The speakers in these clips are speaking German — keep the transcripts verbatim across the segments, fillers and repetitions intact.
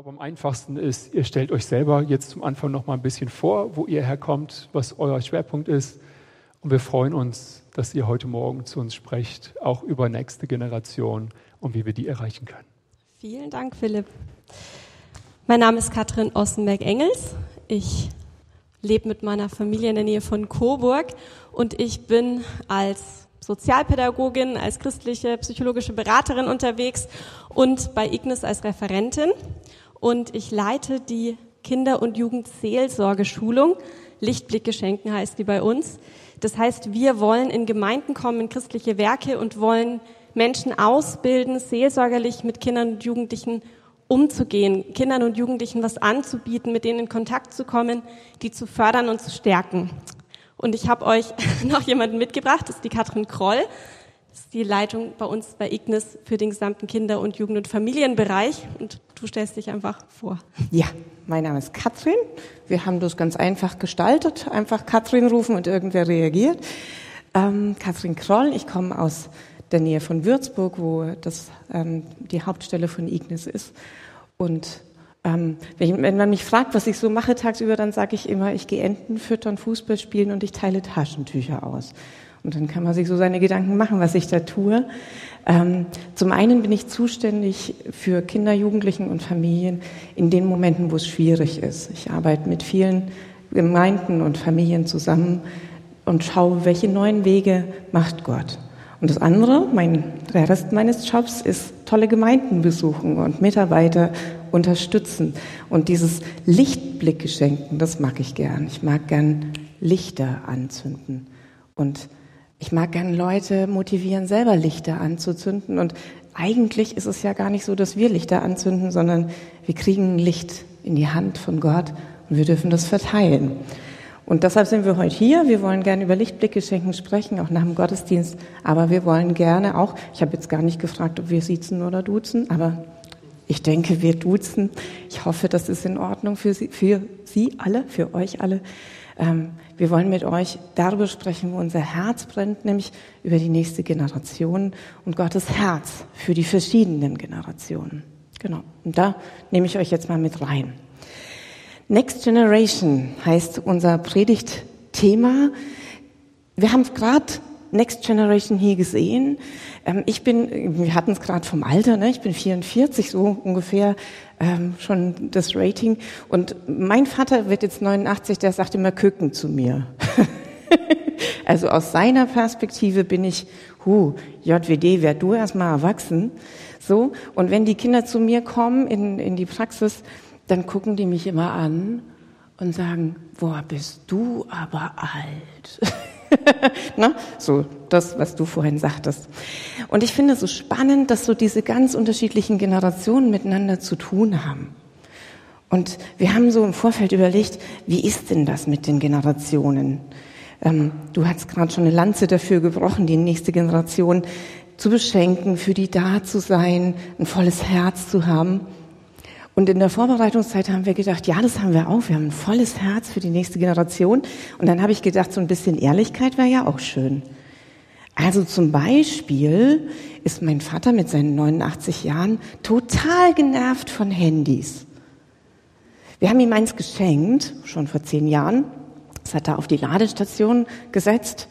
glaube, am einfachsten ist, ihr stellt euch selber jetzt zum Anfang noch mal ein bisschen vor, wo ihr herkommt, was euer Schwerpunkt ist. Und wir freuen uns, dass ihr heute Morgen zu uns sprecht, auch über nächste Generation und wie wir die erreichen können. Vielen Dank, Philipp. Mein Name ist Katrin Ossenberg-Engels. Ich lebe mit meiner Familie in der Nähe von Coburg und ich bin als Sozialpädagogin, als christliche psychologische Beraterin unterwegs und bei Ignis als Referentin. Und ich leite die Kinder- und Jugendseelsorgeschulung. Lichtblicke schenken heißt die bei uns. Das heißt, wir wollen in Gemeinden kommen, in christliche Werke und wollen Menschen ausbilden, seelsorgerlich mit Kindern und Jugendlichen umzugehen, Kindern und Jugendlichen was anzubieten, mit denen in Kontakt zu kommen, die zu fördern und zu stärken. Und ich habe euch noch jemanden mitgebracht, das ist die Katrin Kroll. Das ist die Leitung bei uns bei Ignis für den gesamten Kinder- und Jugend- und Familienbereich. Und du stellst dich einfach vor. Ja, mein Name ist Katrin. Wir haben das ganz einfach gestaltet. Einfach Katrin rufen und irgendwer reagiert. Ähm, Katrin Kroll, ich komme aus der Nähe von Würzburg, wo das ähm, die Hauptstelle von Ignis ist. Und ähm, wenn, wenn man mich fragt, was ich so mache tagsüber, dann sage ich immer, ich gehe Enten füttern, Fußball spielen und ich teile Taschentücher aus. Und dann kann man sich so seine Gedanken machen, was ich da tue. Ähm, zum einen bin ich zuständig für Kinder, Jugendlichen und Familien in den Momenten, wo es schwierig ist. Ich arbeite mit vielen Gemeinden und Familien zusammen und schaue, welche neuen Wege macht Gott. Und das andere, mein, der Rest meines Jobs ist tolle Gemeinden besuchen und Mitarbeiter unterstützen. Und dieses Lichtblicke schenken, das mag ich gern. Ich mag gern Lichter anzünden. Und ich mag gern Leute motivieren, selber Lichter anzuzünden. Und eigentlich ist es ja gar nicht so, dass wir Lichter anzünden, sondern wir kriegen ein Licht in die Hand von Gott und wir dürfen das verteilen. Und deshalb sind wir heute hier. Wir wollen gerne über Lichtblicke schenken sprechen, auch nach dem Gottesdienst. Aber wir wollen gerne auch, ich habe jetzt gar nicht gefragt, ob wir siezen oder duzen, aber ich denke, wir duzen. Ich hoffe, das ist in Ordnung für Sie, für Sie alle, für euch alle. Ähm, wir wollen mit euch darüber sprechen, wo unser Herz brennt, nämlich über die nächste Generation und Gottes Herz für die verschiedenen Generationen. Genau. Und da nehme ich euch jetzt mal mit rein. Next Generation heißt unser Predigtthema. Wir haben gerade Next Generation hier gesehen. Ich bin, wir hatten es gerade vom Alter, ne? Ich bin vierundvierzig, so ungefähr ähm, schon das Rating. Und mein Vater wird jetzt neunundachtzig, der sagt immer Küken zu mir. Also aus seiner Perspektive bin ich, hu, J W D, werd du erst mal erwachsen. So. Und wenn die Kinder zu mir kommen in, in die Praxis, dann gucken die mich immer an und sagen, boah, bist du aber alt. Na, so das, was du vorhin sagtest. Und ich finde es so spannend, dass so diese ganz unterschiedlichen Generationen miteinander zu tun haben. Und wir haben so im Vorfeld überlegt, wie ist denn das mit den Generationen? Ähm, du hast gerade schon eine Lanze dafür gebrochen, die nächste Generation zu beschenken, für die da zu sein, ein volles Herz zu haben. Und in der Vorbereitungszeit haben wir gedacht, ja, das haben wir auch. Wir haben ein volles Herz für die nächste Generation. Und dann habe ich gedacht, so ein bisschen Ehrlichkeit wäre ja auch schön. Also zum Beispiel ist mein Vater mit seinen neunundachtzig Jahren total genervt von Handys. Wir haben ihm eins geschenkt, schon vor zehn Jahren. Das hat er auf die Ladestation gesetzt.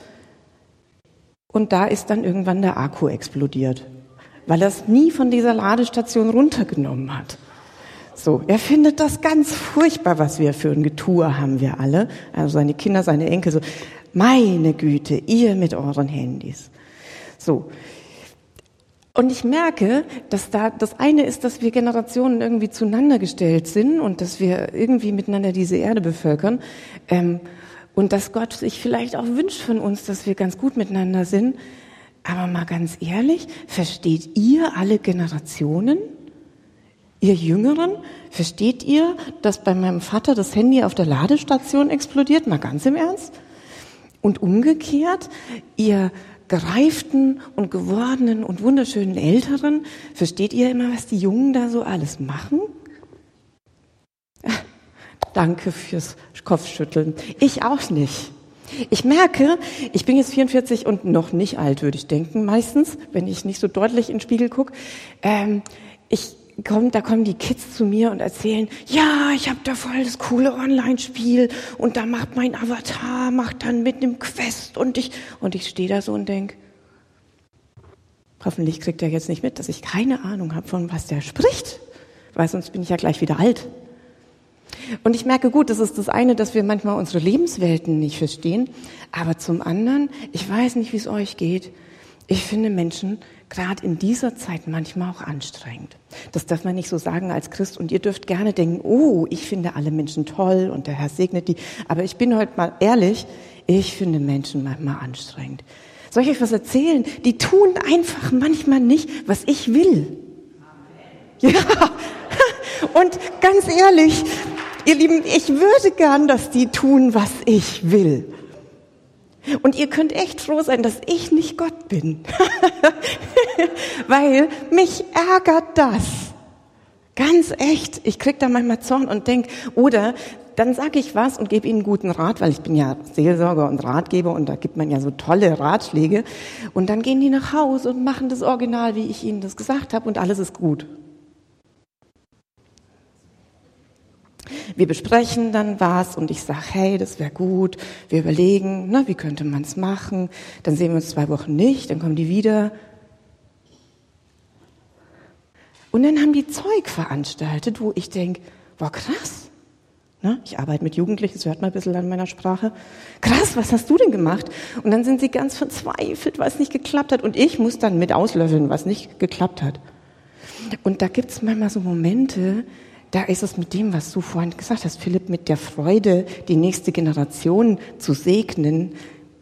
Und da ist dann irgendwann der Akku explodiert, weil er es nie von dieser Ladestation runtergenommen hat. So, er findet das ganz furchtbar, was wir für ein Getue haben wir alle. Also seine Kinder, seine Enkel, so, meine Güte, ihr mit euren Handys. So. Und ich merke, dass da, das eine ist, dass wir Generationen irgendwie zueinander gestellt sind und dass wir irgendwie miteinander diese Erde bevölkern. Ähm, und dass Gott sich vielleicht auch wünscht von uns, dass wir ganz gut miteinander sind. Aber mal ganz ehrlich, versteht ihr alle Generationen? Ihr Jüngeren, versteht ihr, dass bei meinem Vater das Handy auf der Ladestation explodiert? Mal ganz im Ernst. Und umgekehrt, ihr gereiften und gewordenen und wunderschönen Älteren, versteht ihr immer, was die Jungen da so alles machen? Danke fürs Kopfschütteln. Ich auch nicht. Ich merke, ich bin jetzt vierundvierzig und noch nicht alt, würde ich denken, meistens, wenn ich nicht so deutlich in den Spiegel gucke. Ähm, ich kommt, da kommen die Kids zu mir und erzählen, ja, ich habe da voll das coole Online-Spiel und da macht mein Avatar, macht dann mit einem Quest und ich, und ich stehe da so und denke, hoffentlich kriegt er jetzt nicht mit, dass ich keine Ahnung habe, von was der spricht, weil sonst bin ich ja gleich wieder alt. Und ich merke, gut, das ist das eine, dass wir manchmal unsere Lebenswelten nicht verstehen, aber zum anderen, ich weiß nicht, wie es euch geht, ich finde Menschen gerade in dieser Zeit manchmal auch anstrengend. Das darf man nicht so sagen als Christ und ihr dürft gerne denken, oh, ich finde alle Menschen toll und der Herr segnet die, aber ich bin heute mal ehrlich, ich finde Menschen manchmal anstrengend. Soll ich euch was erzählen? Die tun einfach manchmal nicht, was ich will. Ja, und ganz ehrlich, ihr Lieben, ich würde gern, dass die tun, was ich will. Und ihr könnt echt froh sein, dass ich nicht Gott bin. Weil mich ärgert das. Ganz echt. Ich krieg da manchmal Zorn und denk, oder dann sage ich was und gebe ihnen guten Rat, weil ich bin ja Seelsorger und Ratgeber und da gibt man ja so tolle Ratschläge. Und dann gehen die nach Hause und machen das Original, wie ich ihnen das gesagt habe und alles ist gut. Wir besprechen dann was und ich sage, hey, das wäre gut. Wir überlegen, na, wie könnte man es machen. Dann sehen wir uns zwei Wochen nicht, dann kommen die wieder. Und dann haben die Zeug veranstaltet, wo ich denke, wow, krass. Na, ich arbeite mit Jugendlichen, das hört man ein bisschen an meiner Sprache. Krass, was hast du denn gemacht? Und dann sind sie ganz verzweifelt, weil es nicht geklappt hat. Und ich muss dann mit auslöffeln, was nicht geklappt hat. Und da gibt es manchmal so Momente, da ist es mit dem, was du vorhin gesagt hast, Philipp, mit der Freude, die nächste Generation zu segnen.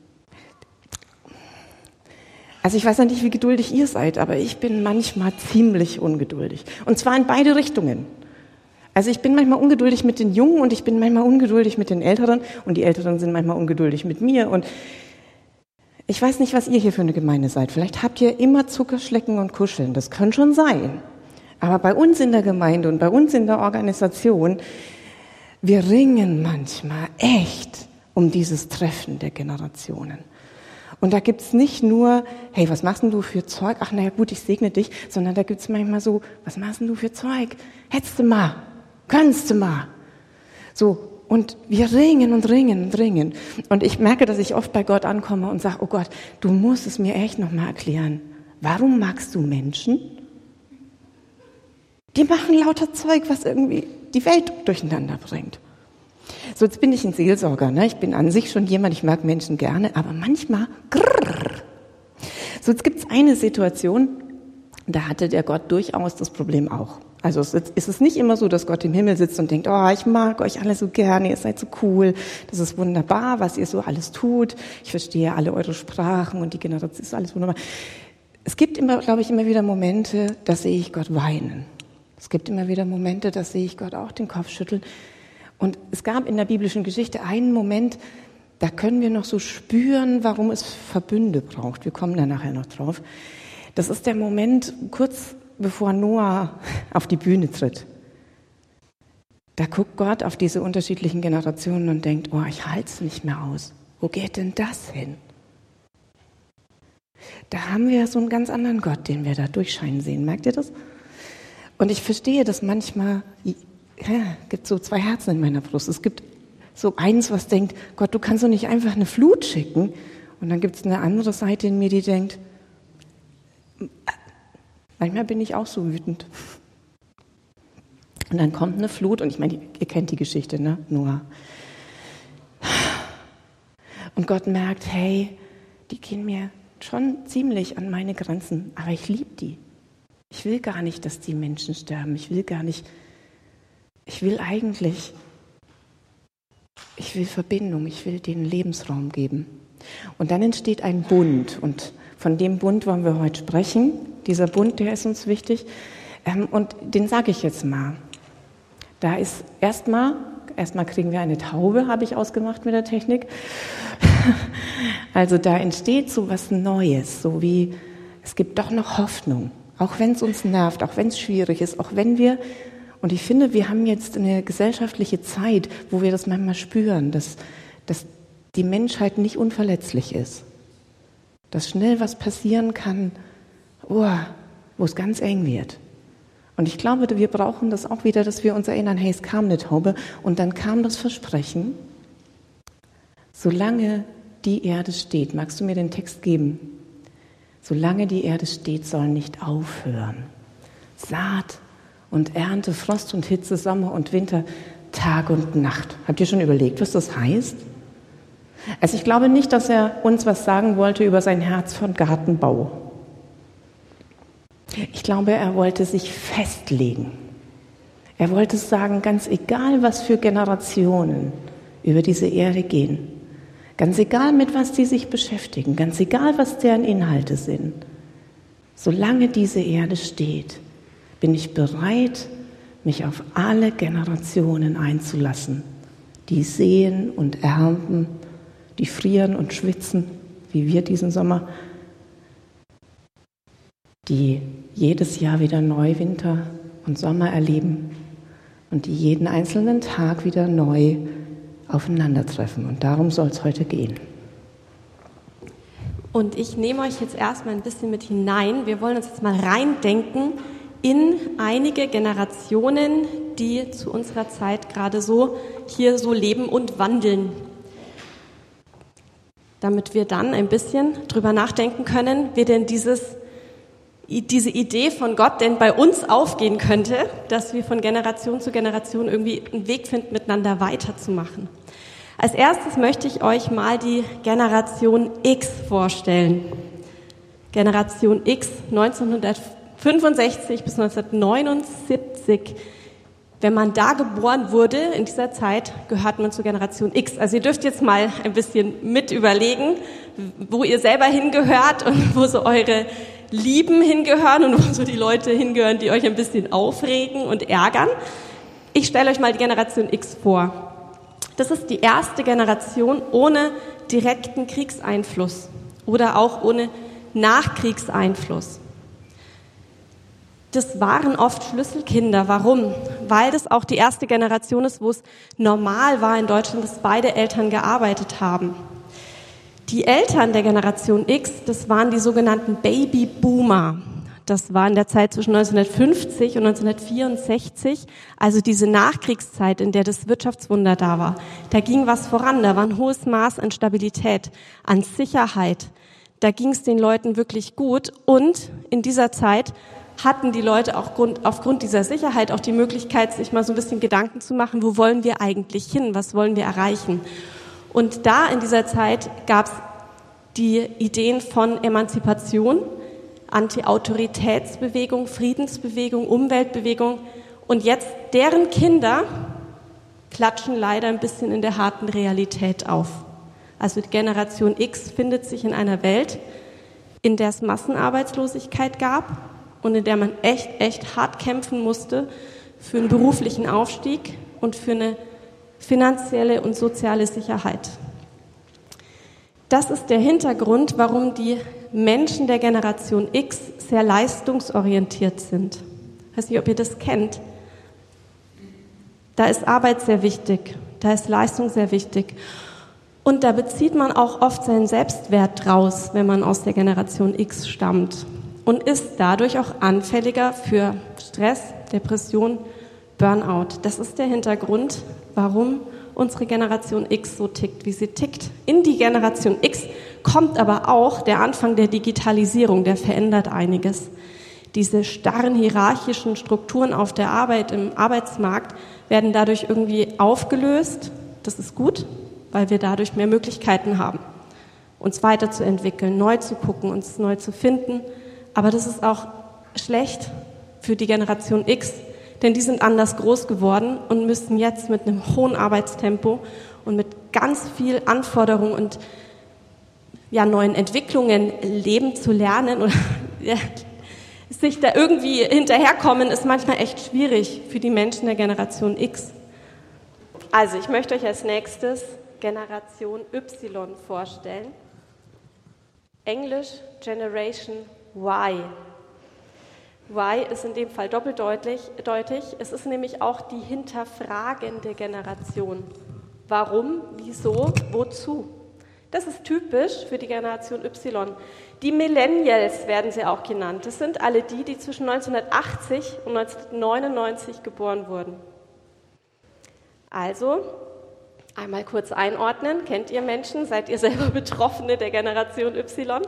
Also ich weiß ja nicht, wie geduldig ihr seid, aber ich bin manchmal ziemlich ungeduldig. Und zwar in beide Richtungen. Also ich bin manchmal ungeduldig mit den Jungen und ich bin manchmal ungeduldig mit den Älteren und die Älteren sind manchmal ungeduldig mit mir. Und ich weiß nicht, was ihr hier für eine Gemeinde seid. Vielleicht habt ihr immer Zuckerschlecken und Kuscheln. Das kann schon sein. Aber bei uns in der Gemeinde und bei uns in der Organisation, wir ringen manchmal echt um dieses Treffen der Generationen. Und da gibt's nicht nur, hey, was machst denn du für Zeug? Ach, naja, gut, ich segne dich. Sondern da gibt's manchmal so, was machst denn du für Zeug? Hättest du mal, kannst du mal. So, und wir ringen und ringen und ringen. Und ich merke, dass ich oft bei Gott ankomme und sage, oh Gott, du musst es mir echt nochmal erklären. Warum magst du Menschen? Die machen lauter Zeug, was irgendwie die Welt durcheinander bringt. So, jetzt bin ich ein Seelsorger, ne? Ich bin an sich schon jemand, ich mag Menschen gerne, aber manchmal grrr. So, jetzt gibt's eine Situation, da hatte der Gott durchaus das Problem auch. Also es ist es nicht immer so, dass Gott im Himmel sitzt und denkt, oh, ich mag euch alle so gerne, ihr seid so cool, das ist wunderbar, was ihr so alles tut, ich verstehe alle eure Sprachen und die Generation ist alles wunderbar. Es gibt immer, glaube ich, immer wieder Momente, da sehe ich Gott weinen. Es gibt immer wieder Momente, da sehe ich Gott auch den Kopf schütteln. Und es gab in der biblischen Geschichte einen Moment, da können wir noch so spüren, warum es Verbünde braucht. Wir kommen da nachher noch drauf. Das ist der Moment, kurz bevor Noah auf die Bühne tritt. Da guckt Gott auf diese unterschiedlichen Generationen und denkt, oh, ich halte es nicht mehr aus. Wo geht denn das hin? Da haben wir so einen ganz anderen Gott, den wir da durchscheinen sehen. Merkt ihr das? Und ich verstehe, dass manchmal, ja, gibt so zwei Herzen in meiner Brust. Es gibt so eins, was denkt, Gott, du kannst doch nicht einfach eine Flut schicken. Und dann gibt es eine andere Seite in mir, die denkt, manchmal bin ich auch so wütend. Und dann kommt eine Flut und ich meine, ihr kennt die Geschichte, ne? Noah. Und Gott merkt, hey, die gehen mir schon ziemlich an meine Grenzen, aber ich liebe die. Ich will gar nicht, dass die Menschen sterben. Ich will gar nicht, ich will eigentlich, ich will Verbindung, ich will denen Lebensraum geben. Und dann entsteht ein Bund und von dem Bund wollen wir heute sprechen. Dieser Bund, der ist uns wichtig und den sage ich jetzt mal. Da ist erstmal, erstmal kriegen wir eine Taube, habe ich ausgemacht mit der Technik. Also da entsteht so was Neues, so wie es gibt doch noch Hoffnung. Auch wenn es uns nervt, auch wenn es schwierig ist, auch wenn wir, und ich finde, wir haben jetzt eine gesellschaftliche Zeit, wo wir das manchmal spüren, dass, dass die Menschheit nicht unverletzlich ist. Dass schnell was passieren kann, oh, wo es ganz eng wird. Und ich glaube, wir brauchen das auch wieder, dass wir uns erinnern, hey, es kam eine Taube und dann kam das Versprechen, solange die Erde steht, magst du mir den Text geben? Solange die Erde steht, soll nicht aufhören. Saat und Ernte, Frost und Hitze, Sommer und Winter, Tag und Nacht. Habt ihr schon überlegt, was das heißt? Also ich glaube nicht, dass er uns was sagen wollte über sein Herz von Gartenbau. Ich glaube, er wollte sich festlegen. Er wollte sagen, ganz egal, was für Generationen über diese Erde gehen, ganz egal, mit was die sich beschäftigen, ganz egal, was deren Inhalte sind, solange diese Erde steht, bin ich bereit, mich auf alle Generationen einzulassen, die säen und ernten, die frieren und schwitzen, wie wir diesen Sommer, die jedes Jahr wieder neu Winter und Sommer erleben und die jeden einzelnen Tag wieder neu aufeinandertreffen. Und darum soll es heute gehen. Und ich nehme euch jetzt erstmal ein bisschen mit hinein. Wir wollen uns jetzt mal reindenken in einige Generationen, die zu unserer Zeit gerade so hier so leben und wandeln. Damit wir dann ein bisschen drüber nachdenken können, wie denn dieses, diese Idee von Gott denn bei uns aufgehen könnte, dass wir von Generation zu Generation irgendwie einen Weg finden, miteinander weiterzumachen. Als erstes möchte ich euch mal die Generation X vorstellen. Generation X neunzehnhundertfünfundsechzig bis neunzehnhundertneunundsiebzig. Wenn man da geboren wurde, in dieser Zeit, gehört man zur Generation X. Also ihr dürft jetzt mal ein bisschen mit überlegen, wo ihr selber hingehört und wo so eure Lieben hingehören und wo so die Leute hingehören, die euch ein bisschen aufregen und ärgern. Ich stelle euch mal die Generation X vor. Das ist die erste Generation ohne direkten Kriegseinfluss oder auch ohne Nachkriegseinfluss. Das waren oft Schlüsselkinder. Warum? Weil das auch die erste Generation ist, wo es normal war in Deutschland, dass beide Eltern gearbeitet haben. Die Eltern der Generation X, das waren die sogenannten Babyboomer. Das war in der Zeit zwischen neunzehnhundertfünfzig und neunzehnhundertvierundsechzig, also diese Nachkriegszeit, in der das Wirtschaftswunder da war. Da ging was voran, da war ein hohes Maß an Stabilität, an Sicherheit. Da ging es den Leuten wirklich gut und in dieser Zeit hatten die Leute auch Grund, aufgrund dieser Sicherheit auch die Möglichkeit, sich mal so ein bisschen Gedanken zu machen, wo wollen wir eigentlich hin, was wollen wir erreichen. Und da in dieser Zeit gab es die Ideen von Emanzipation, Anti-Autoritätsbewegung, Friedensbewegung, Umweltbewegung. Und jetzt deren Kinder klatschen leider ein bisschen in der harten Realität auf. Also die Generation X findet sich in einer Welt, in der es Massenarbeitslosigkeit gab und in der man echt, echt hart kämpfen musste für einen beruflichen Aufstieg und für eine finanzielle und soziale Sicherheit. Das ist der Hintergrund, warum die Menschen der Generation X sehr leistungsorientiert sind. Ich weiß nicht, ob ihr das kennt. Da ist Arbeit sehr wichtig, da ist Leistung sehr wichtig. Und da bezieht man auch oft seinen Selbstwert draus, wenn man aus der Generation X stammt. Und ist dadurch auch anfälliger für Stress, Depression, Burnout. Das ist der Hintergrund, warum unsere Generation X so tickt, wie sie tickt. In die Generation X kommt aber auch der Anfang der Digitalisierung, der verändert einiges. Diese starren hierarchischen Strukturen auf der Arbeit, im Arbeitsmarkt, werden dadurch irgendwie aufgelöst. Das ist gut, weil wir dadurch mehr Möglichkeiten haben, uns weiterzuentwickeln, neu zu gucken, uns neu zu finden. Aber das ist auch schlecht für die Generation X, denn die sind anders groß geworden und müssen jetzt mit einem hohen Arbeitstempo und mit ganz viel Anforderungen und ja, neuen Entwicklungen leben zu lernen oder ja, sich da irgendwie hinterherkommen, ist manchmal echt schwierig für die Menschen der Generation X. Also ich möchte euch als nächstes Generation Y vorstellen. Englisch Generation Y. Y ist in dem Fall doppeldeutig. Deutlich. Es ist nämlich auch die hinterfragende Generation. Warum, wieso, wozu? Das ist typisch für die Generation Y. Die Millennials werden sie auch genannt. Das sind alle die, die zwischen neunzehnhundertachtzig und neunzehnhundertneunundneunzig geboren wurden. Also, einmal kurz einordnen. Kennt ihr Menschen? Seid ihr selber Betroffene der Generation Y?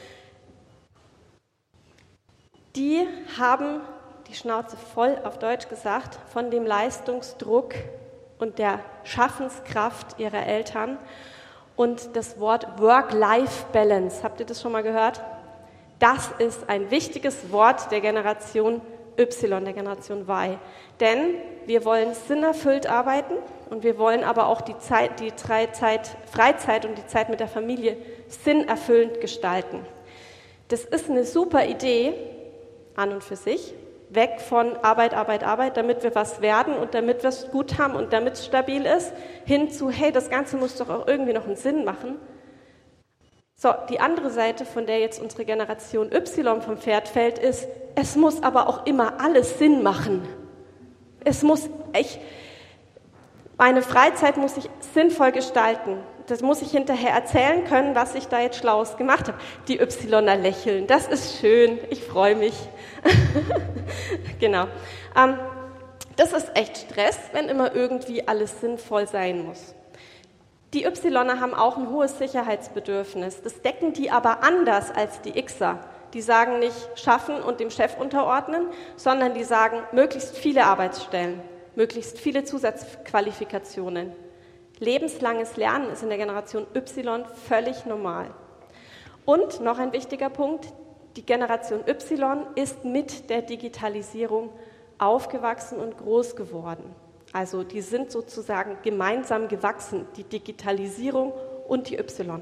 Die haben die Schnauze voll, auf Deutsch gesagt, von dem Leistungsdruck und der Schaffenskraft ihrer Eltern. Und das Wort Work-Life-Balance, habt ihr das schon mal gehört? Das ist ein wichtiges Wort der Generation Y, der Generation Y. Denn wir wollen sinnerfüllt arbeiten und wir wollen aber auch die Zeit, die Zeit, Freizeit und die Zeit mit der Familie sinnerfüllend gestalten. Das ist eine super Idee an und für sich. Weg von Arbeit, Arbeit, Arbeit, damit wir was werden und damit wir es gut haben und damit es stabil ist, hin zu, hey, das Ganze muss doch auch irgendwie noch einen Sinn machen. So, die andere Seite, von der jetzt unsere Generation Y vom Pferd fällt, ist, es muss aber auch immer alles Sinn machen. Es muss, ich, meine Freizeit muss ich sinnvoll gestalten. Das muss ich hinterher erzählen können, was ich da jetzt Schlaues gemacht habe. Die Yler lächeln, das ist schön, ich freue mich. Genau. Ähm, das ist echt Stress, wenn immer irgendwie alles sinnvoll sein muss. Die Yler haben auch ein hohes Sicherheitsbedürfnis. Das decken die aber anders als die Xer. Die sagen nicht schaffen und dem Chef unterordnen, sondern die sagen möglichst viele Arbeitsstellen, möglichst viele Zusatzqualifikationen. Lebenslanges Lernen ist in der Generation Y völlig normal. Und noch ein wichtiger Punkt, die Generation Y ist mit der Digitalisierung aufgewachsen und groß geworden. Also die sind sozusagen gemeinsam gewachsen, die Digitalisierung und die Yler.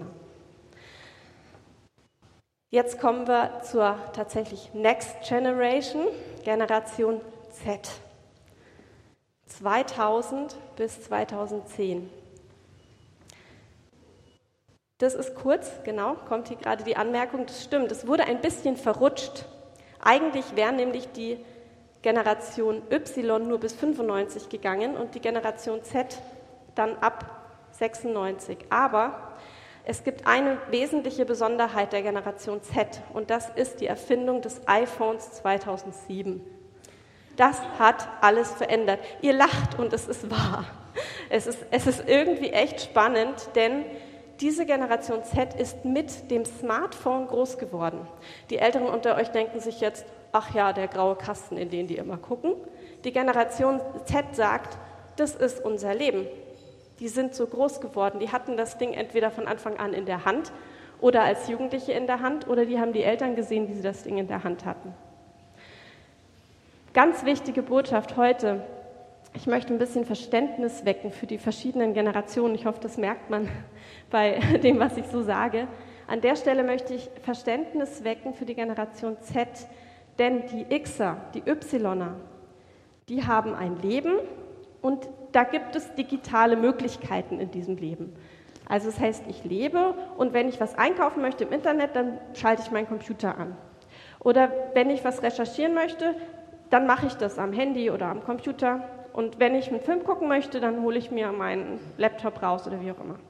Jetzt kommen wir zur tatsächlich Next Generation, Generation Z. zweitausend bis zweitausendzehn. Das ist kurz, genau, kommt hier gerade die Anmerkung, das stimmt, es wurde ein bisschen verrutscht. Eigentlich wäre nämlich die Generation Y nur bis fünfundneunzig gegangen und die Generation Z dann ab sechsundneunzig. Aber es gibt eine wesentliche Besonderheit der Generation Z und das ist die Erfindung des iPhones zweitausendsieben. Das hat alles verändert. Ihr lacht und es ist wahr. Es ist, es ist irgendwie echt spannend, denn diese Generation Z ist mit dem Smartphone groß geworden. Die Älteren unter euch denken sich jetzt, ach ja, der graue Kasten, in den die immer gucken. Die Generation Z sagt, das ist unser Leben. Die sind so groß geworden, die hatten das Ding entweder von Anfang an in der Hand oder als Jugendliche in der Hand oder die haben die Eltern gesehen, wie sie das Ding in der Hand hatten. Ganz wichtige Botschaft heute. Ich möchte ein bisschen Verständnis wecken für die verschiedenen Generationen. Ich hoffe, das merkt man bei dem, was ich so sage. An der Stelle möchte ich Verständnis wecken für die Generation Z, denn die Xer, die Yler, die haben ein Leben und da gibt es digitale Möglichkeiten in diesem Leben. Also das heißt, ich lebe und wenn ich was einkaufen möchte im Internet, dann schalte ich meinen Computer an. Oder wenn ich was recherchieren möchte, dann mache ich das am Handy oder am Computer. Und wenn ich einen Film gucken möchte, dann hole ich mir meinen Laptop raus oder wie auch immer.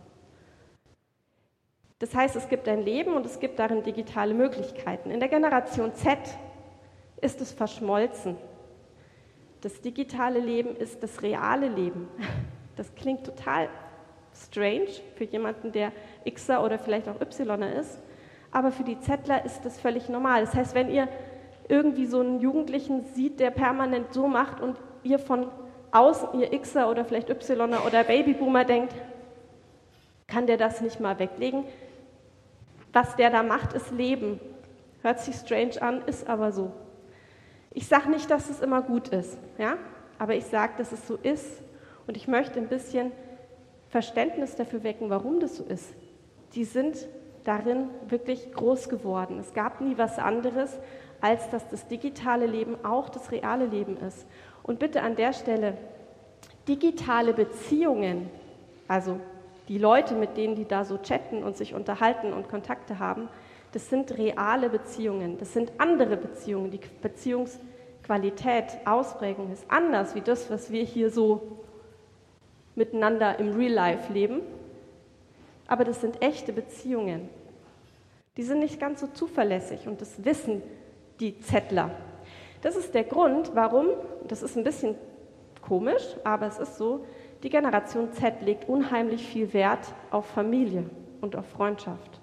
Das heißt, es gibt ein Leben und es gibt darin digitale Möglichkeiten. In der Generation Z ist es verschmolzen. Das digitale Leben ist das reale Leben. Das klingt total strange für jemanden, der Xer oder vielleicht auch Yler ist, aber für die Zler ist das völlig normal. Das heißt, wenn ihr irgendwie so einen Jugendlichen sieht, der permanent so macht und ihr von außen, ihr Xer oder vielleicht Yler oder Babyboomer denkt, kann der das nicht mal weglegen? Was der da macht, ist Leben. Hört sich strange an, ist aber so. Ich sage nicht, dass es immer gut ist, ja? Aber ich sage, dass es so ist und ich möchte ein bisschen Verständnis dafür wecken, warum das so ist. Die sind darin wirklich groß geworden. Es gab nie was anderes, als dass das digitale Leben auch das reale Leben ist. Und bitte an der Stelle, digitale Beziehungen, also die Leute, mit denen die da so chatten und sich unterhalten und Kontakte haben, das sind reale Beziehungen, das sind andere Beziehungen. Die Beziehungsqualität, Ausprägung ist anders wie das, was wir hier so miteinander im Real Life leben. aber das sind echte Beziehungen. Die sind nicht ganz so zuverlässig und das wissen die Zettler. Das ist der Grund, warum, das ist ein bisschen komisch, aber es ist so, die Generation Z legt unheimlich viel Wert auf Familie und auf Freundschaft.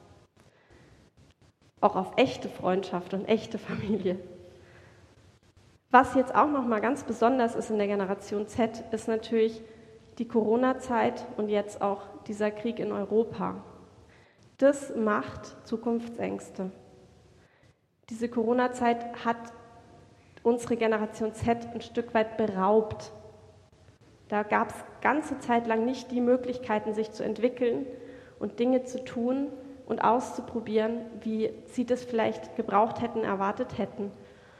Auch auf echte Freundschaft und echte Familie. Was jetzt auch nochmal ganz besonders ist in der Generation Z, ist natürlich die Corona-Zeit und jetzt auch dieser Krieg in Europa. Das macht Zukunftsängste. Diese Corona-Zeit hat unsere Generation Z ein Stück weit beraubt. Da gab es ganze Zeit lang nicht die Möglichkeiten, sich zu entwickeln und Dinge zu tun und auszuprobieren, wie sie das vielleicht gebraucht hätten, erwartet hätten.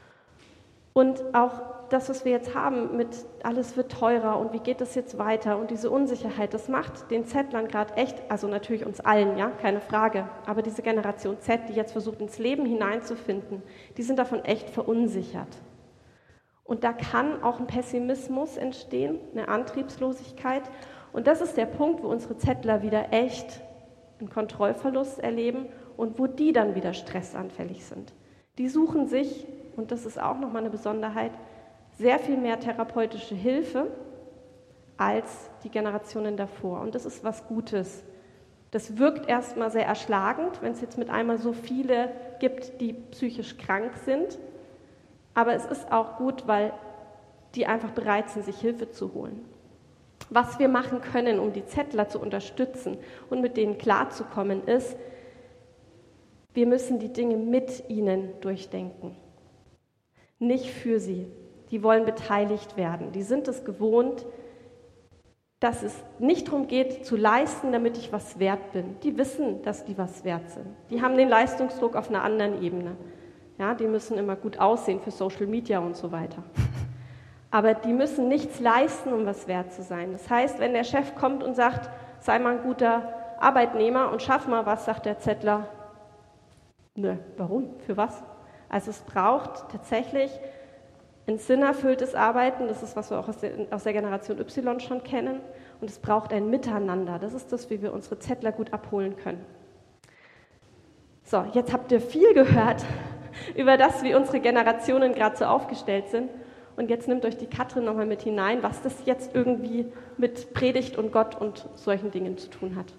Und auch das, was wir jetzt haben mit alles wird teurer und wie geht das jetzt weiter und diese Unsicherheit, das macht den Zettlern gerade echt, also natürlich uns allen, ja, keine Frage, aber diese Generation Z, die jetzt versucht, ins Leben hineinzufinden, die sind davon echt verunsichert. Und da kann auch ein Pessimismus entstehen, eine Antriebslosigkeit. Und das ist der Punkt, wo unsere Zettler wieder echt einen Kontrollverlust erleben und wo die dann wieder stressanfällig sind. Die suchen sich, und das ist auch nochmal eine Besonderheit, sehr viel mehr therapeutische Hilfe als die Generationen davor. Und das ist was Gutes. Das wirkt erstmal sehr erschlagend, wenn es jetzt mit einmal so viele gibt, die psychisch krank sind. Aber es ist auch gut, weil die einfach bereit sind, sich Hilfe zu holen. Was wir machen können, um die Zettler zu unterstützen und mit denen klarzukommen, ist, wir müssen die Dinge mit ihnen durchdenken. Nicht für sie. Die wollen beteiligt werden. Die sind es gewohnt, dass es nicht darum geht, zu leisten, damit ich was wert bin. Die wissen, dass die was wert sind. Die haben den Leistungsdruck auf einer anderen Ebene. Ja, die müssen immer gut aussehen für Social Media und so weiter. Aber die müssen nichts leisten, um was wert zu sein. Das heißt, wenn der Chef kommt und sagt, sei mal ein guter Arbeitnehmer und schaff mal was, sagt der Zettler, nö, warum? Für was? Also es braucht tatsächlich ein sinnerfülltes Arbeiten, das ist, was wir auch aus der, aus der Generation Y schon kennen, und es braucht ein Miteinander. Das ist das, wie wir unsere Zettler gut abholen können. So, jetzt habt ihr viel gehört über das, wie unsere Generationen gerade so aufgestellt sind. Und jetzt nimmt euch die Katrin nochmal mit hinein, was das jetzt irgendwie mit Predigt und Gott und solchen Dingen zu tun hat.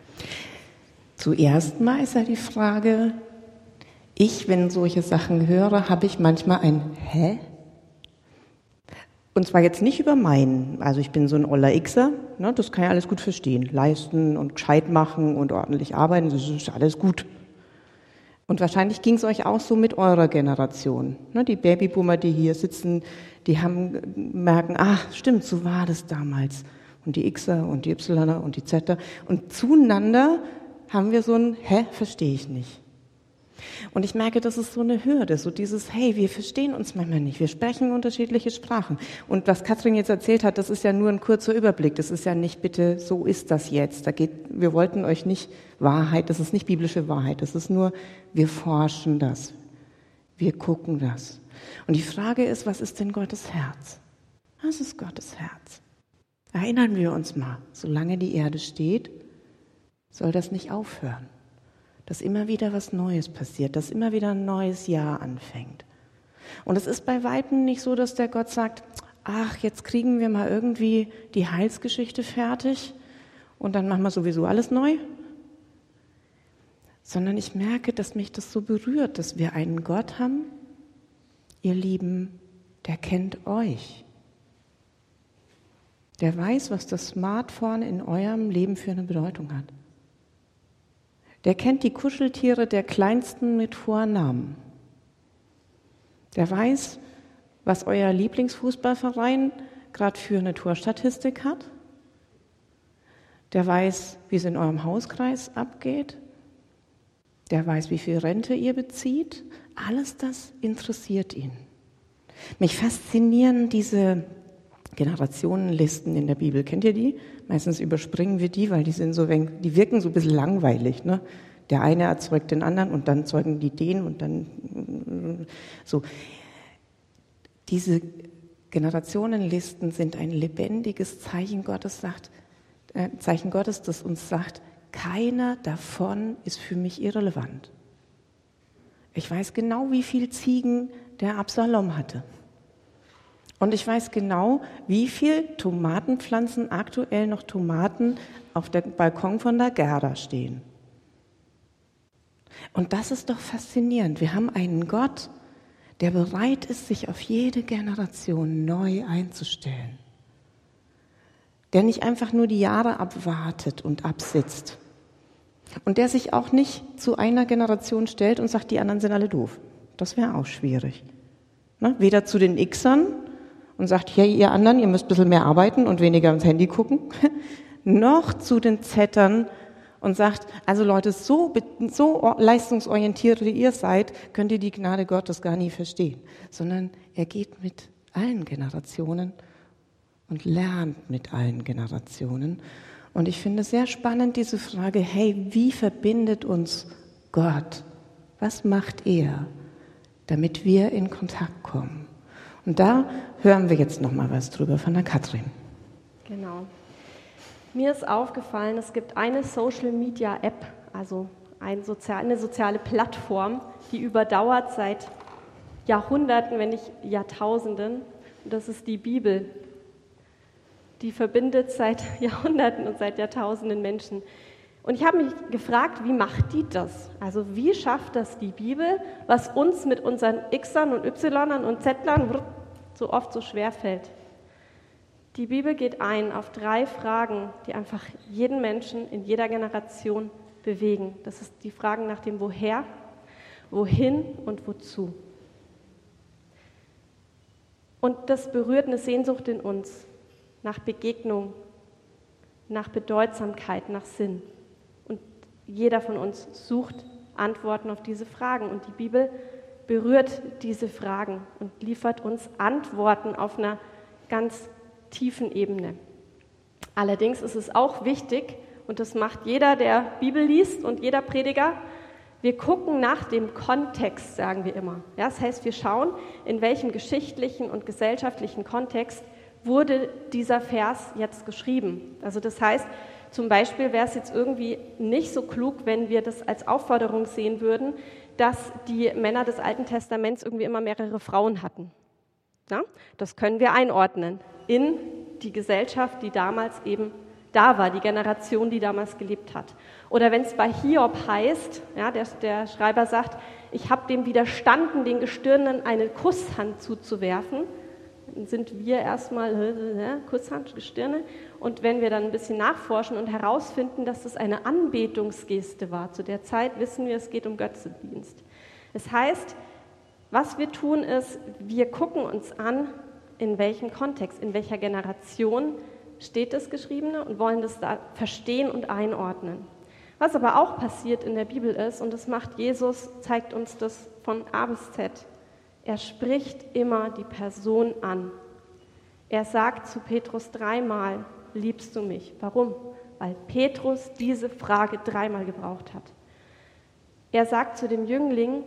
Zuerst mal ist ja die Frage, ich, wenn solche Sachen höre, habe ich manchmal ein Hä? Und zwar jetzt nicht über meinen, also ich bin so ein oller Xer, ne, das kann ich alles gut verstehen. Leisten und gescheit machen und ordentlich arbeiten, das ist alles gut. Und wahrscheinlich ging es euch auch so mit eurer Generation. Ne, die Babyboomer, die hier sitzen, die haben merken, ach stimmt, so war das damals. Und die Xer und die Ypsiloner und die Zetter. Und zueinander haben wir so ein Hä, verstehe ich nicht. Und ich merke, das ist so eine Hürde, so dieses, hey, wir verstehen uns manchmal nicht, wir sprechen unterschiedliche Sprachen. Und was Katrin jetzt erzählt hat, das ist ja nur ein kurzer Überblick, das ist ja nicht bitte, so ist das jetzt. Da geht, wir wollten euch nicht Wahrheit, das ist nicht biblische Wahrheit, das ist nur, wir forschen das, wir gucken das. Und die Frage ist, was ist denn Gottes Herz? Was ist Gottes Herz? Erinnern wir uns mal, solange die Erde steht, soll das nicht aufhören. Dass immer wieder was Neues passiert, dass immer wieder ein neues Jahr anfängt. Und es ist bei Weitem nicht so, dass der Gott sagt, ach, jetzt kriegen wir mal irgendwie die Heilsgeschichte fertig und dann machen wir sowieso alles neu. Sondern ich merke, dass mich das so berührt, dass wir einen Gott haben, ihr Lieben, der kennt euch. Der weiß, was das Smartphone in eurem Leben für eine Bedeutung hat. Der kennt die Kuscheltiere der Kleinsten mit Vornamen. Der weiß, was euer Lieblingsfußballverein gerade für eine Torstatistik hat. Der weiß, wie es in eurem Hauskreis abgeht. Der weiß, wie viel Rente ihr bezieht. Alles das interessiert ihn. Mich faszinieren diese Generationenlisten in der Bibel. Kennt ihr die? Meistens überspringen wir die, weil die sind so, die wirken so ein bisschen langweilig. Ne? Der eine erzeugt den anderen und dann zeugen die den und dann so. Diese Generationenlisten sind ein lebendiges Zeichen Gottes, sagt, äh, Zeichen Gottes, das uns sagt, keiner davon ist für mich irrelevant. Ich weiß genau, wie viel Ziegen der Absalom hatte. Und ich weiß genau, wie viel Tomatenpflanzen, aktuell noch Tomaten, auf dem Balkon von der Gerda stehen. Und das ist doch faszinierend. Wir haben einen Gott, der bereit ist, sich auf jede Generation neu einzustellen. Der nicht einfach nur die Jahre abwartet und absitzt. Und der sich auch nicht zu einer Generation stellt und sagt, die anderen sind alle doof. Das wäre auch schwierig. Ne? Weder zu den Xern und sagt, hey, ihr anderen, ihr müsst ein bisschen mehr arbeiten und weniger ins Handy gucken, noch zu den Zettern und sagt, also Leute, so, so leistungsorientiert wie ihr seid, könnt ihr die Gnade Gottes gar nie verstehen. Sondern er geht mit allen Generationen und lernt mit allen Generationen. Und ich finde es sehr spannend, diese Frage, hey, wie verbindet uns Gott? Was macht er, damit wir in Kontakt kommen? Und da hören wir jetzt noch mal was drüber von der Katrin. Genau. Mir ist aufgefallen, es gibt eine Social-Media-App, also ein Sozial, eine soziale Plattform, die überdauert seit Jahrhunderten, wenn nicht Jahrtausenden. Und das ist die Bibel. Die verbindet seit Jahrhunderten und seit Jahrtausenden Menschen. Und ich habe mich gefragt, wie macht die das? Also wie schafft das die Bibel, was uns mit unseren Xern und Ynern und Zlern so oft so schwer fällt? Die Bibel geht ein auf drei Fragen, die einfach jeden Menschen in jeder Generation bewegen. Das ist die Fragen nach dem Woher, Wohin und Wozu. Und das berührt eine Sehnsucht in uns nach Begegnung, nach Bedeutsamkeit, nach Sinn. Und jeder von uns sucht Antworten auf diese Fragen. Und die Bibel berührt diese Fragen und liefert uns Antworten auf einer ganz tiefen Ebene. Allerdings ist es auch wichtig, und das macht jeder, der Bibel liest und jeder Prediger, wir gucken nach dem Kontext, sagen wir immer. Ja, das heißt, wir schauen, in welchem geschichtlichen und gesellschaftlichen Kontext wurde dieser Vers jetzt geschrieben. Also das heißt, zum Beispiel wäre es jetzt irgendwie nicht so klug, wenn wir das als Aufforderung sehen würden, dass die Männer des Alten Testaments irgendwie immer mehrere Frauen hatten. Ja? Das können wir einordnen in die Gesellschaft, die damals eben da war, die Generation, die damals gelebt hat. Oder wenn es bei Hiob heißt, ja, der, der Schreiber sagt, ich habe dem widerstanden, den Gestirnen eine Kusshand zuzuwerfen, dann sind wir erstmal äh, Kusshand, Gestirne. Und wenn wir dann ein bisschen nachforschen und herausfinden, dass das eine Anbetungsgeste war, zu der Zeit wissen wir, es geht um Götzendienst. Das heißt, was wir tun ist, wir gucken uns an, in welchem Kontext, in welcher Generation steht das Geschriebene und wollen das da verstehen und einordnen. Was aber auch passiert in der Bibel ist, und das macht Jesus, zeigt uns das von A bis Z, er spricht immer die Person an. Er sagt zu Petrus dreimal, liebst du mich? Warum? Weil Petrus diese Frage dreimal gebraucht hat. Er sagt zu dem Jüngling,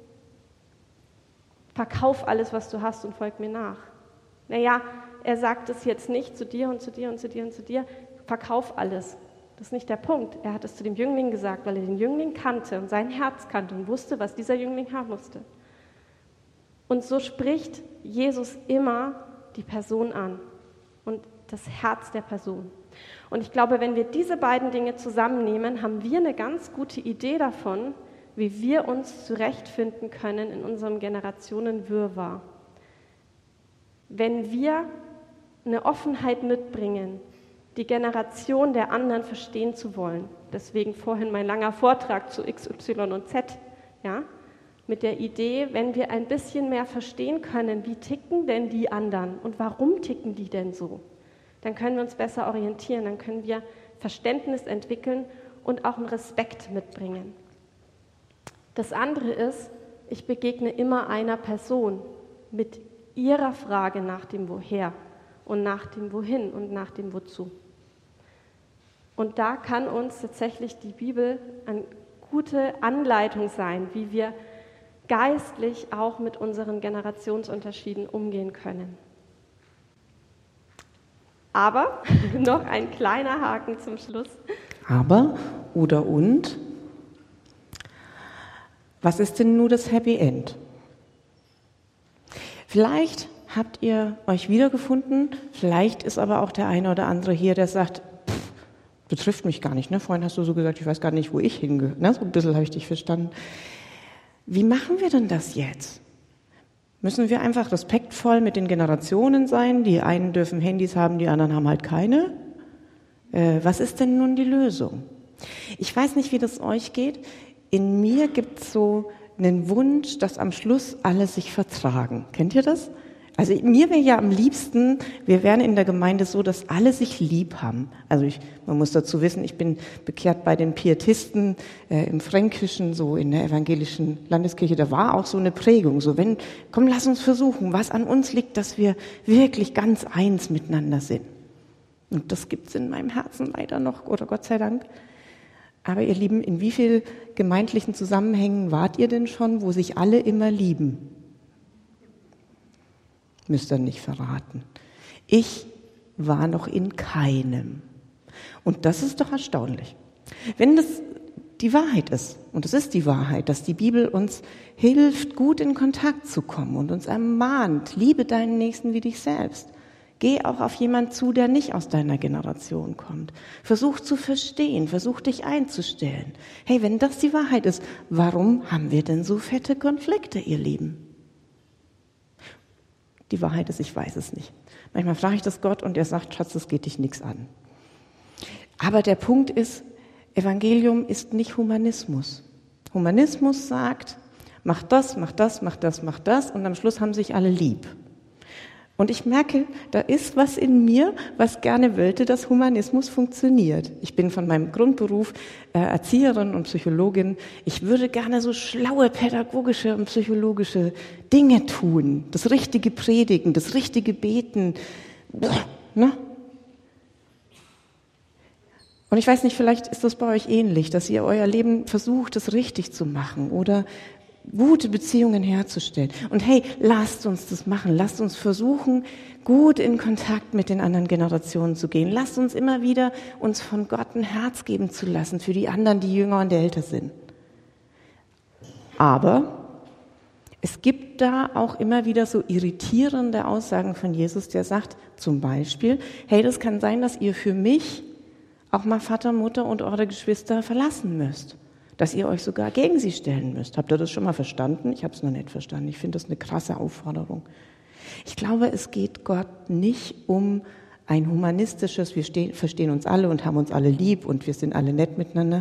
verkauf alles, was du hast und folg mir nach. Naja, er sagt es jetzt nicht zu dir und zu dir und zu dir und zu dir, verkauf alles. Das ist nicht der Punkt. Er hat es zu dem Jüngling gesagt, weil er den Jüngling kannte und sein Herz kannte und wusste, was dieser Jüngling haben musste. Und so spricht Jesus immer die Person an und das Herz der Person. Und ich glaube, wenn wir diese beiden Dinge zusammennehmen, haben wir eine ganz gute Idee davon, wie wir uns zurechtfinden können in unserem Generationenwirrwarr. Wenn wir eine Offenheit mitbringen, die Generation der anderen verstehen zu wollen, deswegen vorhin mein langer Vortrag zu X, Y und Z, ja, mit der Idee, wenn wir ein bisschen mehr verstehen können, wie ticken denn die anderen und warum ticken die denn so, dann können wir uns besser orientieren, dann können wir Verständnis entwickeln und auch einen Respekt mitbringen. Das andere ist, ich begegne immer einer Person mit ihrer Frage nach dem Woher und nach dem Wohin und nach dem Wozu. Und da kann uns tatsächlich die Bibel eine gute Anleitung sein, wie wir geistlich auch mit unseren Generationsunterschieden umgehen können. Aber noch ein kleiner Haken zum Schluss. Aber, oder und, was ist denn nur das Happy End? Vielleicht habt ihr euch wiedergefunden, vielleicht ist aber auch der eine oder andere hier, der sagt, pff, betrifft mich gar nicht. Ne? Vorhin hast du so gesagt, ich weiß gar nicht, wo ich hingehöre. Ne? So ein bisschen habe ich dich verstanden. Wie machen wir denn das jetzt? Müssen wir einfach respektvoll mit den Generationen sein? Die einen dürfen Handys haben, die anderen haben halt keine. Äh, was ist denn nun die Lösung? Ich weiß nicht, wie das euch geht. In mir gibt es so einen Wunsch, dass am Schluss alle sich vertragen. Kennt ihr das? Also mir wäre ja am liebsten, wir wären in der Gemeinde so, dass alle sich lieb haben. Also ich, man muss dazu wissen, ich bin bekehrt bei den Pietisten äh, im Fränkischen, so in der evangelischen Landeskirche. Da war auch so eine Prägung, so wenn, komm, lass uns versuchen, was an uns liegt, dass wir wirklich ganz eins miteinander sind. Und das gibt's in meinem Herzen leider noch, oder Gott sei Dank. Aber ihr Lieben, in wie vielen gemeindlichen Zusammenhängen wart ihr denn schon, wo sich alle immer lieben? Müsst ihr nicht verraten. Ich war noch in keinem. Und das ist doch erstaunlich. Wenn das die Wahrheit ist, und es ist die Wahrheit, dass die Bibel uns hilft, gut in Kontakt zu kommen und uns ermahnt, liebe deinen Nächsten wie dich selbst. Geh auch auf jemanden zu, der nicht aus deiner Generation kommt. Versuch zu verstehen, versuch dich einzustellen. Hey, wenn das die Wahrheit ist, warum haben wir denn so fette Konflikte, ihr Lieben? Die Wahrheit ist, ich weiß es nicht. Manchmal frage ich das Gott und er sagt, Schatz, das geht dich nichts an. Aber der Punkt ist, Evangelium ist nicht Humanismus. Humanismus sagt, mach das, mach das, mach das, mach das und am Schluss haben sich alle lieb. Und ich merke, da ist was in mir, was gerne wollte, dass Humanismus funktioniert. Ich bin von meinem Grundberuf äh, Erzieherin und Psychologin. Ich würde gerne so schlaue pädagogische und psychologische Dinge tun. Das richtige Predigen, das richtige Beten. Ne? Und ich weiß nicht, vielleicht ist das bei euch ähnlich, dass ihr euer Leben versucht, das richtig zu machen oder gute Beziehungen herzustellen. Und hey, lasst uns das machen. Lasst uns versuchen, gut in Kontakt mit den anderen Generationen zu gehen. Lasst uns immer wieder uns von Gott ein Herz geben zu lassen für die anderen, die jünger und älter sind. Aber es gibt da auch immer wieder so irritierende Aussagen von Jesus, der sagt zum Beispiel, hey, das kann sein, dass ihr für mich auch mal Vater, Mutter und eure Geschwister verlassen müsst. Dass ihr euch sogar gegen sie stellen müsst. Habt ihr das schon mal verstanden? Ich habe es noch nicht verstanden. Ich finde das eine krasse Aufforderung. Ich glaube, es geht Gott nicht um ein humanistisches, wir stehen, verstehen uns alle und haben uns alle lieb und wir sind alle nett miteinander.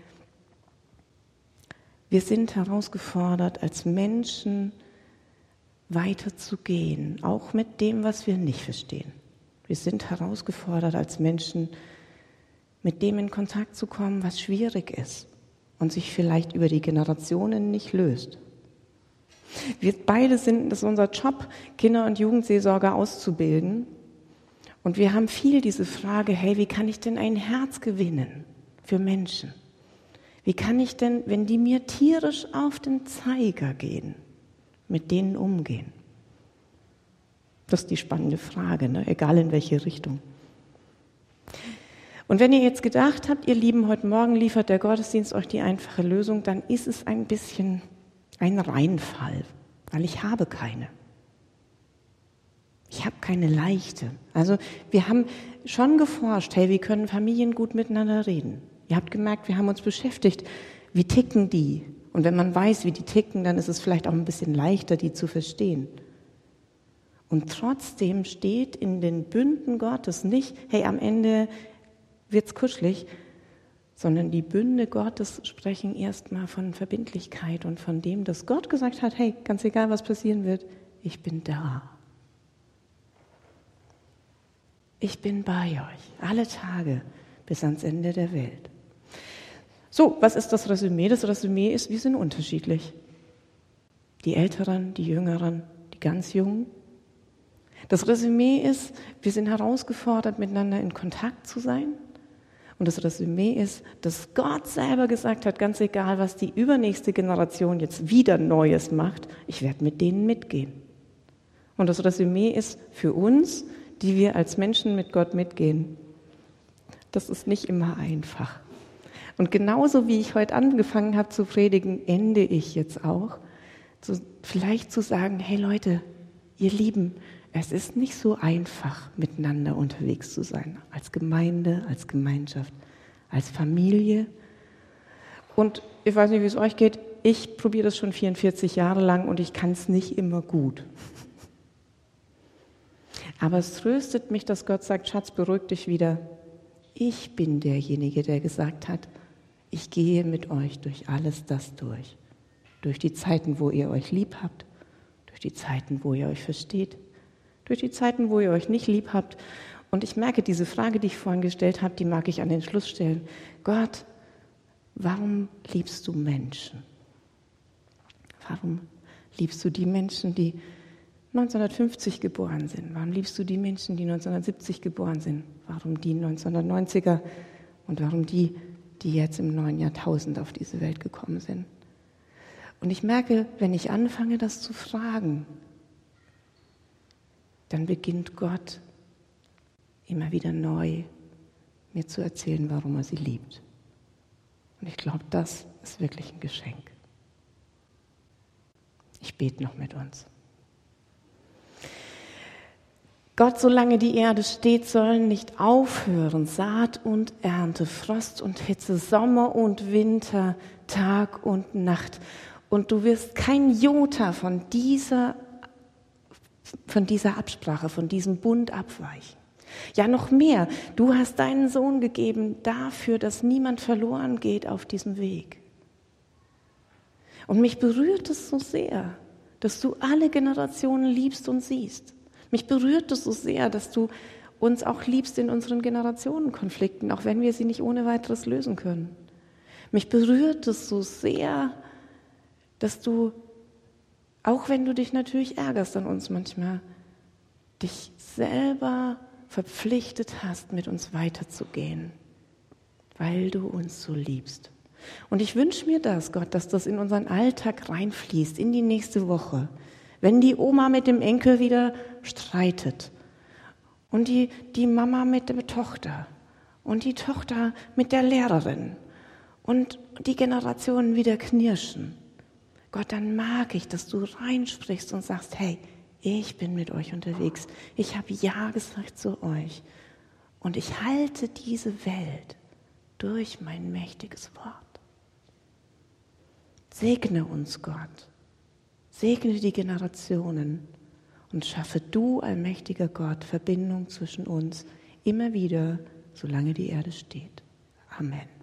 Wir sind herausgefordert, als Menschen weiterzugehen, auch mit dem, was wir nicht verstehen. Wir sind herausgefordert, als Menschen mit dem in Kontakt zu kommen, was schwierig ist und sich vielleicht über die Generationen nicht löst. Wir beide sind, das ist unser Job, Kinder- und Jugendseelsorger auszubilden. Und wir haben viel diese Frage, hey, wie kann ich denn ein Herz gewinnen für Menschen? Wie kann ich denn, wenn die mir tierisch auf den Zeiger gehen, mit denen umgehen? Das ist die spannende Frage, ne? Egal in welche Richtung. Und wenn ihr jetzt gedacht habt, ihr Lieben, heute Morgen liefert der Gottesdienst euch die einfache Lösung, dann ist es ein bisschen ein Reinfall, weil ich habe keine. Ich habe keine leichte. Also wir haben schon geforscht, hey, wie können Familien gut miteinander reden? Ihr habt gemerkt, wir haben uns beschäftigt, wie ticken die? Und wenn man weiß, wie die ticken, dann ist es vielleicht auch ein bisschen leichter, die zu verstehen. Und trotzdem steht in den Bünden Gottes nicht, hey, am Ende wird's kuschelig, sondern die Bünde Gottes sprechen erstmal von Verbindlichkeit und von dem, dass Gott gesagt hat, hey, ganz egal, was passieren wird, ich bin da. Ich bin bei euch, alle Tage bis ans Ende der Welt. So, was ist das Resümee? Das Resümee ist, wir sind unterschiedlich. Die Älteren, die Jüngeren, die ganz Jungen. Das Resümee ist, wir sind herausgefordert, miteinander in Kontakt zu sein. Und das Resümee ist, dass Gott selber gesagt hat, ganz egal, was die übernächste Generation jetzt wieder Neues macht, ich werde mit denen mitgehen. Und das Resümee ist für uns, die wir als Menschen mit Gott mitgehen, das ist nicht immer einfach. Und genauso wie ich heute angefangen habe zu predigen, ende ich jetzt auch. So, vielleicht zu sagen, hey Leute, ihr Lieben, es ist nicht so einfach, miteinander unterwegs zu sein. Als Gemeinde, als Gemeinschaft, als Familie. Und ich weiß nicht, wie es euch geht, ich probiere das schon vierundvierzig Jahre lang und ich kann es nicht immer gut. Aber es tröstet mich, dass Gott sagt, Schatz, beruhig dich wieder. Ich bin derjenige, der gesagt hat, ich gehe mit euch durch alles das durch. Durch die Zeiten, wo ihr euch lieb habt, durch die Zeiten, wo ihr euch versteht, durch die Zeiten, wo ihr euch nicht lieb habt. Und ich merke, diese Frage, die ich vorhin gestellt habe, die mag ich an den Schluss stellen. Gott, warum liebst du Menschen? Warum liebst du die Menschen, die neunzehnhundertfünfzig geboren sind? Warum liebst du die Menschen, die neunzehnhundertsiebzig geboren sind? Warum die neunzehnhundertneunziger und warum die, die jetzt im neuen Jahrtausend auf diese Welt gekommen sind? Und ich merke, wenn ich anfange, das zu fragen, dann beginnt Gott immer wieder neu mir zu erzählen, warum er sie liebt. Und ich glaube, das ist wirklich ein Geschenk. Ich bete noch mit uns. Gott, solange die Erde steht, sollen nicht aufhören Saat und Ernte, Frost und Hitze, Sommer und Winter, Tag und Nacht. Und du wirst kein Jota von dieser, von dieser Absprache, von diesem Bund abweichen. Ja, noch mehr. Du hast deinen Sohn gegeben dafür, dass niemand verloren geht auf diesem Weg. Und mich berührt es so sehr, dass du alle Generationen liebst und siehst. Mich berührt es so sehr, dass du uns auch liebst in unseren Generationenkonflikten, auch wenn wir sie nicht ohne weiteres lösen können. Mich berührt es so sehr, dass du, auch wenn du dich natürlich ärgerst an uns manchmal, dich selber verpflichtet hast, mit uns weiterzugehen, weil du uns so liebst. Und ich wünsche mir das, Gott, dass das in unseren Alltag reinfließt, in die nächste Woche. Wenn die Oma mit dem Enkel wieder streitet und die, die Mama mit der Tochter und die Tochter mit der Lehrerin und die Generationen wieder knirschen. Gott, dann mag ich, dass du reinsprichst und sagst, hey, ich bin mit euch unterwegs. Ich habe Ja gesagt zu euch. Und ich halte diese Welt durch mein mächtiges Wort. Segne uns, Gott. Segne die Generationen und schaffe du, allmächtiger Gott, Verbindung zwischen uns immer wieder, solange die Erde steht. Amen.